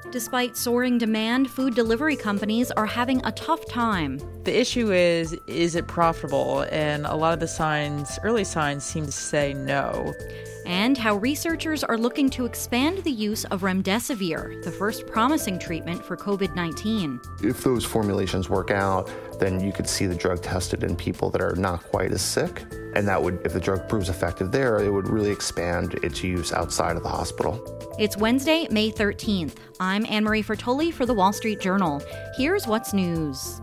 Despite soaring demand, food delivery companies are having a tough time. The issue is it profitable? And a lot of the early signs seem to say no. And how researchers are looking to expand the use of remdesivir, the first promising treatment for COVID-19. If those formulations work out, then you could see the drug tested in people that are not quite as sick. And that would, if the drug proves effective there, it would really expand its use outside of the hospital. It's Wednesday, May 13th. I'm Anne-Marie Fertoli for The Wall Street Journal. Here's what's news.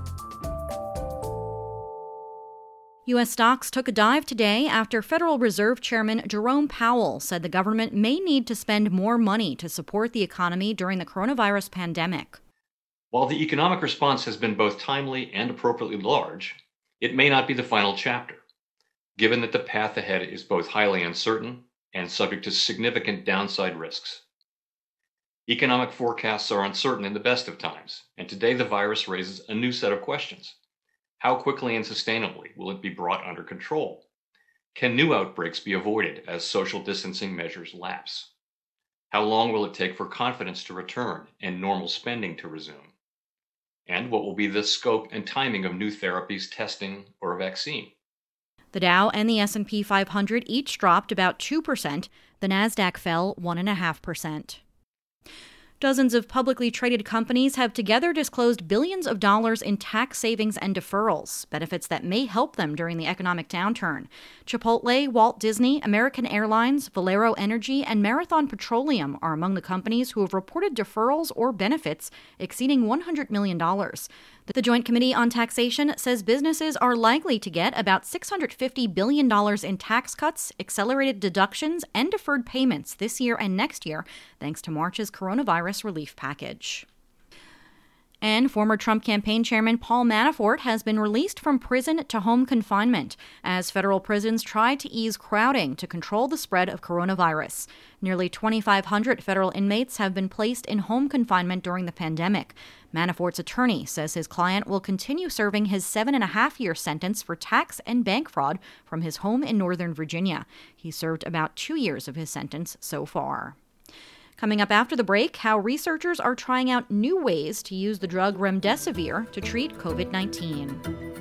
U.S. stocks took a dive today after Federal Reserve Chairman Jerome Powell said the government may need to spend more money to support the economy during the coronavirus pandemic. While the economic response has been both timely and appropriately large, it may not be the final chapter, given that the path ahead is both highly uncertain and subject to significant downside risks. Economic forecasts are uncertain in the best of times, and today the virus raises a new set of questions. How quickly and sustainably will it be brought under control? Can new outbreaks be avoided as social distancing measures lapse? How long will it take for confidence to return and normal spending to resume? And what will be the scope and timing of new therapies, testing, or a vaccine? The Dow and the S&P 500 each dropped about 2%. The Nasdaq fell 1.5%. Dozens of publicly traded companies have together disclosed billions of dollars in tax savings and deferrals, benefits that may help them during the economic downturn. Chipotle, Walt Disney, American Airlines, Valero Energy, and Marathon Petroleum are among the companies who have reported deferrals or benefits exceeding $100 million. The Joint Committee on Taxation says businesses are likely to get about $650 billion in tax cuts, accelerated deductions, and deferred payments this year and next year, thanks to March's coronavirus relief package. And former Trump campaign chairman Paul Manafort has been released from prison to home confinement as federal prisons try to ease crowding to control the spread of coronavirus. Nearly 2,500 federal inmates have been placed in home confinement during the pandemic. Manafort's attorney says his client will continue serving his 7.5-year sentence for tax and bank fraud from his home in Northern Virginia. He served about 2 years of his sentence so far. Coming up after the break, how researchers are trying out new ways to use the drug remdesivir to treat COVID-19.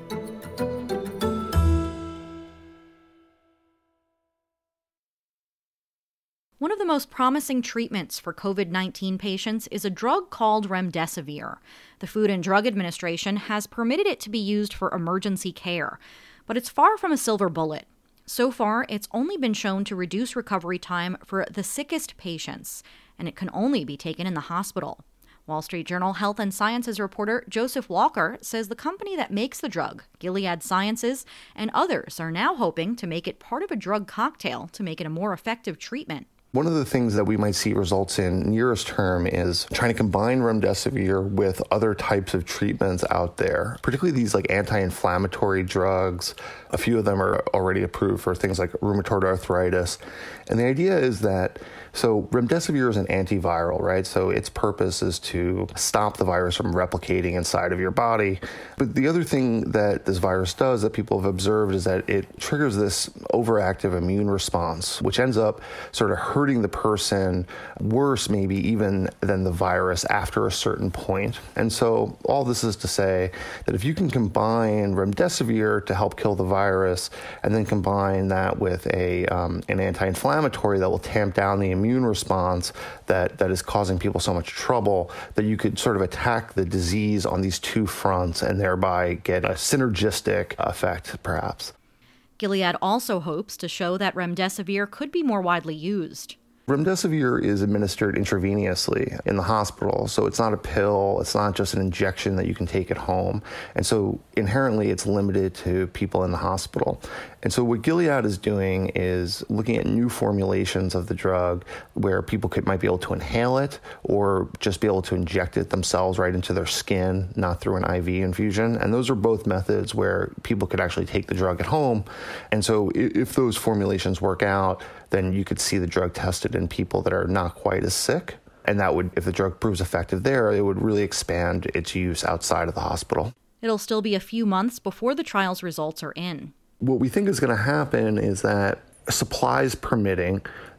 One of the most promising treatments for COVID-19 patients is a drug called remdesivir. The Food and Drug Administration has permitted it to be used for emergency care, but it's far from a silver bullet. So far, it's only been shown to reduce recovery time for the sickest patients, and it can only be taken in the hospital. Wall Street Journal Health and Sciences reporter Joseph Walker says the company that makes the drug, Gilead Sciences, and others are now hoping to make it part of a drug cocktail to make it a more effective treatment. One of the things that we might see results in nearest term is trying to combine remdesivir with other types of treatments out there, particularly these like anti-inflammatory drugs. A few of them are already approved for things like rheumatoid arthritis. And the idea is that, so remdesivir is an antiviral, right? So its purpose is to stop the virus from replicating inside of your body. But the other thing that this virus does that people have observed is that it triggers this overactive immune response, which ends up sort of hurting the person worse maybe even than the virus after a certain point. And so all this is to say that if you can combine remdesivir to help kill the virus and then combine that with an anti-inflammatory that will tamp down the immune response that is causing people so much trouble, that you could sort of attack the disease on these two fronts and thereby get a synergistic effect, perhaps. Gilead also hopes to show that remdesivir could be more widely used. Remdesivir is administered intravenously in the hospital, so it's not a pill, it's not just an injection that you can take at home, and so inherently it's limited to people in the hospital. And so what Gilead is doing is looking at new formulations of the drug where people might be able to inhale it or just be able to inject it themselves right into their skin, not through an IV infusion. And those are both methods where people could actually take the drug at home. And so if those formulations work out, then you could see the drug tested in people that are not quite as sick. And that would, if the drug proves effective there, it would really expand its use outside of the hospital. It'll still be a few months before the trial's results are in. What we think is going to happen is that supplies permitting,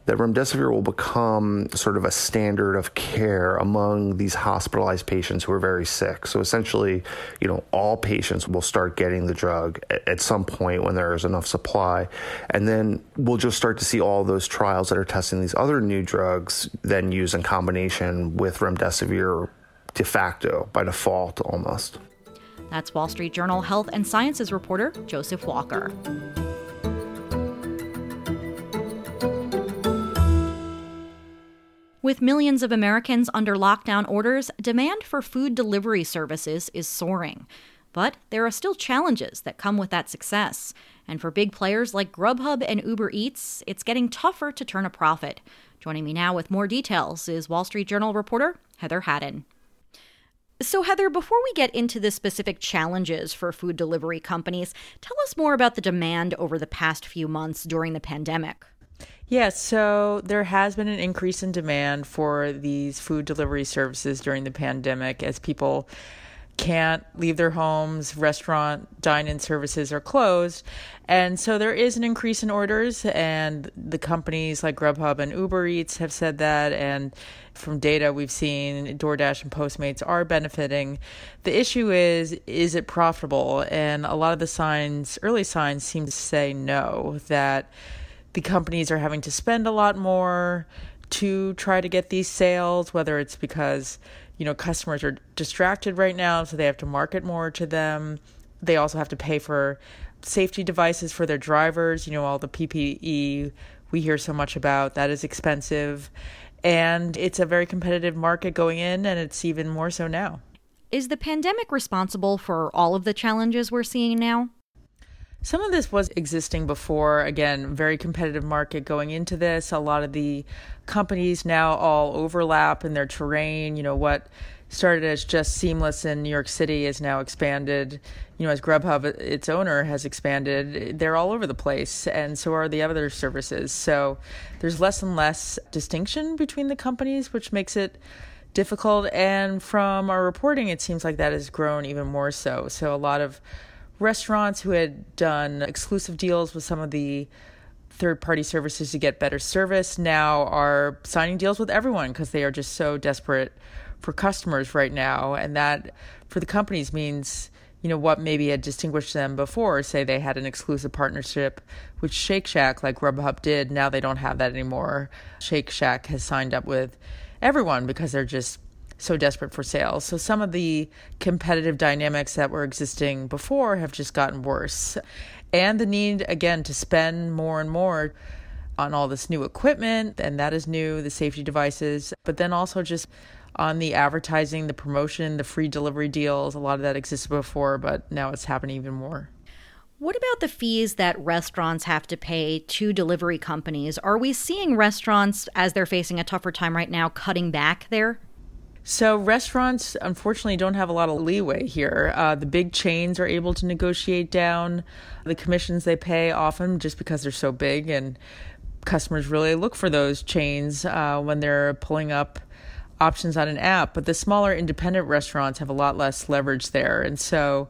that remdesivir will become sort of a standard of care among these hospitalized patients who are very sick. So essentially, all patients will start getting the drug at some point when there is enough supply. And then we'll just start to see all those trials that are testing these other new drugs then used in combination with remdesivir de facto, by default almost. That's Wall Street Journal Health and Sciences reporter Joseph Walker. With millions of Americans under lockdown orders, demand for food delivery services is soaring. But there are still challenges that come with that success. And for big players like Grubhub and Uber Eats, it's getting tougher to turn a profit. Joining me now with more details is Wall Street Journal reporter Heather Haddon. So Heather, before we get into the specific challenges for food delivery companies, tell us more about the demand over the past few months during the pandemic. Yeah, so there has been an increase in demand for these food delivery services during the pandemic as people can't leave their homes, restaurant dine-in services are closed. And so there is an increase in orders, and the companies like Grubhub and Uber Eats have said that. And from data we've seen, DoorDash and Postmates are benefiting. The issue is it profitable? And a lot of the early signs seem to say no, that the companies are having to spend a lot more to try to get these sales, whether it's because, customers are distracted right now, so they have to market more to them. They also have to pay for safety devices for their drivers, all the PPE we hear so much about. That is expensive. And it's a very competitive market going in, and it's even more so now. Is the pandemic responsible for all of the challenges we're seeing now? Some of this was existing before. Again, very competitive market going into this. A lot of the companies now all overlap in their terrain. What started as just Seamless in New York City is now expanded. As Grubhub, its owner, has expanded, they're all over the place, and so are the other services. So there's less and less distinction between the companies, which makes it difficult. And from our reporting, it seems like that has grown even more so. So a lot of restaurants who had done exclusive deals with some of the third-party services to get better service now are signing deals with everyone because they are just so desperate for customers right now. And that, for the companies, means, what maybe had distinguished them before. Say they had an exclusive partnership with Shake Shack like Grubhub did. Now they don't have that anymore. Shake Shack has signed up with everyone because they're just so desperate for sales. So some of the competitive dynamics that were existing before have just gotten worse. And the need, again, to spend more and more on all this new equipment, and that is new, the safety devices, but then also just on the advertising, the promotion, the free delivery deals. A lot of that existed before, but now it's happening even more. What about the fees that restaurants have to pay to delivery companies? Are we seeing restaurants, as they're facing a tougher time right now, cutting back there? So restaurants, unfortunately, don't have a lot of leeway here. The big chains are able to negotiate down the commissions they pay often just because they're so big, and customers really look for those chains when they're pulling up options on an app. But the smaller independent restaurants have a lot less leverage there. And so,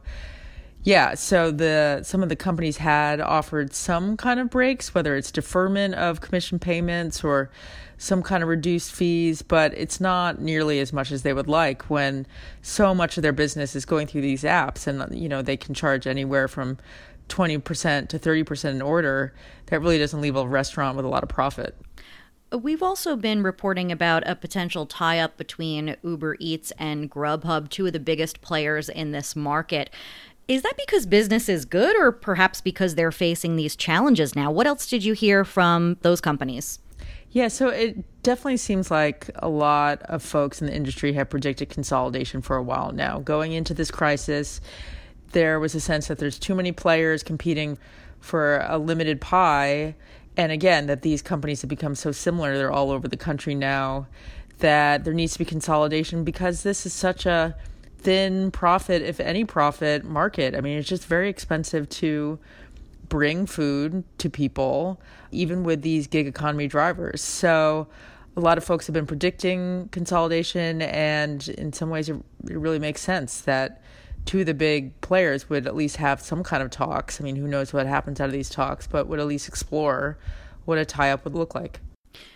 some of the companies had offered some kind of breaks, whether it's deferment of commission payments or some kind of reduced fees, but it's not nearly as much as they would like when so much of their business is going through these apps, and they can charge anywhere from 20% to 30% an order. That really doesn't leave a restaurant with a lot of profit. We've also been reporting about a potential tie-up between Uber Eats and Grubhub, two of the biggest players in this market. Is that because business is good, or perhaps because they're facing these challenges now? What else did you hear from those companies? Yeah, so it definitely seems like a lot of folks in the industry have predicted consolidation for a while now. Going into this crisis, there was a sense that there's too many players competing for a limited pie. And again, that these companies have become so similar, they're all over the country now, that there needs to be consolidation because this is such a thin profit, if any profit, market. I mean, it's just very expensive to bring food to people, even with these gig economy drivers. So a lot of folks have been predicting consolidation, and in some ways it really makes sense that two of the big players would at least have some kind of talks. I mean, who knows what happens out of these talks, but would at least explore what a tie-up would look like.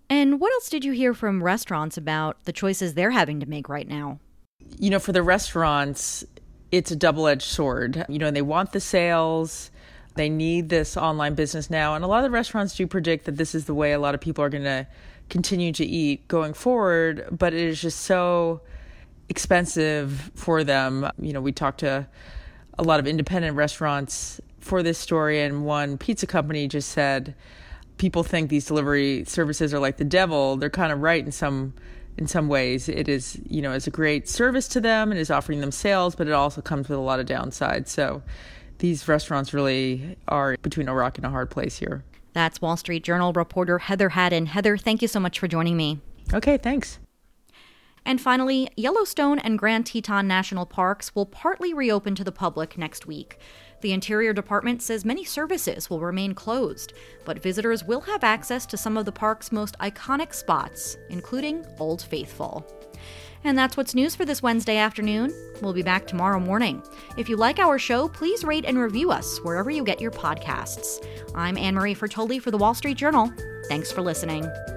And what else did you hear from restaurants about the choices they're having to make right now? For the restaurants, it's a double-edged sword. They want the sales. They need this online business now. And a lot of the restaurants do predict that this is the way a lot of people are going to continue to eat going forward. But it is just so expensive for them. We talked to a lot of independent restaurants for this story, and one pizza company just said, people think these delivery services are like the devil. They're kind of right in some ways. It is, it's a great service to them and is offering them sales, but it also comes with a lot of downsides. So these restaurants really are between a rock and a hard place here. That's Wall Street Journal reporter Heather Haddon. Heather, thank you so much for joining me. Okay, thanks. And finally, Yellowstone and Grand Teton National Parks will partly reopen to the public next week. The Interior Department says many services will remain closed, but visitors will have access to some of the park's most iconic spots, including Old Faithful. And that's what's news for this Wednesday afternoon. We'll be back tomorrow morning. If you like our show, please rate and review us wherever you get your podcasts. I'm Anne Marie Fertoli for The Wall Street Journal. Thanks for listening.